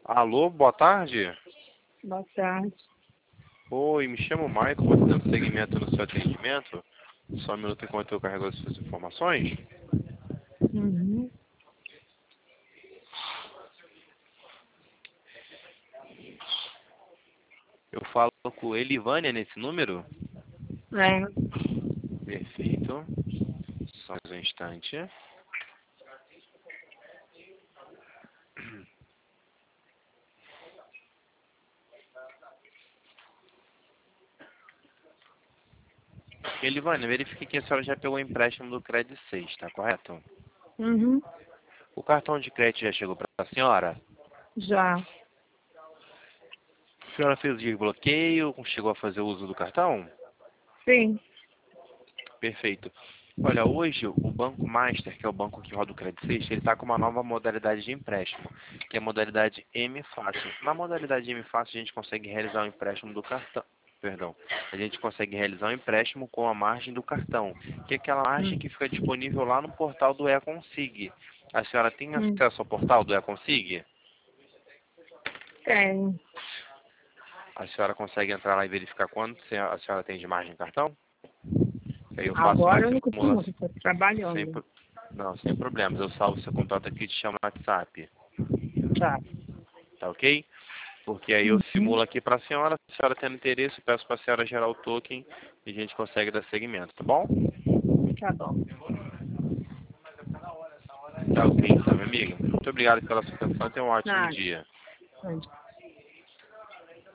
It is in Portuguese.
Alô, boa tarde. Boa tarde. Oi, me chamo Michael, vou dando seguimento no seu atendimento. Só um minuto enquanto eu carrego as suas informações. Uhum. Eu falo com Elivânia nesse número? É. Perfeito. Só mais um instante. Elivânia, verifique que a senhora já pegou o empréstimo do Crédito 6, tá correto? Uhum. O cartão de crédito já chegou para a senhora? Já. A senhora fez o desbloqueio, chegou a fazer uso do cartão? Sim. Perfeito. Olha, hoje o Banco Master, que é o banco que roda o Credit Suisse, ele está com uma nova modalidade de empréstimo, que é a modalidade M Fácil. Na modalidade M Fácil, a gente consegue realizar o empréstimo do cartão. Perdão, a gente consegue realizar o empréstimo com a margem do cartão, que é aquela margem que fica disponível lá no portal do eConsig. A senhora tem Hum. acesso ao portal do eConsig? Tem. A senhora consegue entrar lá e verificar quanto a senhora tem de margem de cartão? Aí eu faço uma Agora eu não consigo, simulação. estou Sem, trabalhando. não, sem problemas. Eu salvo seu contato aqui e te chamo no WhatsApp. Tá. Tá ok? Porque aí eu Uhum. simulo aqui para a senhora. Se a senhora tendo interesse, eu peço para a senhora gerar o token e a gente consegue dar seguimento, tá bom? Tá bom. Tá ok, então, minha amiga. Muito obrigado pela sua atenção e tenha um ótimo Nada. dia.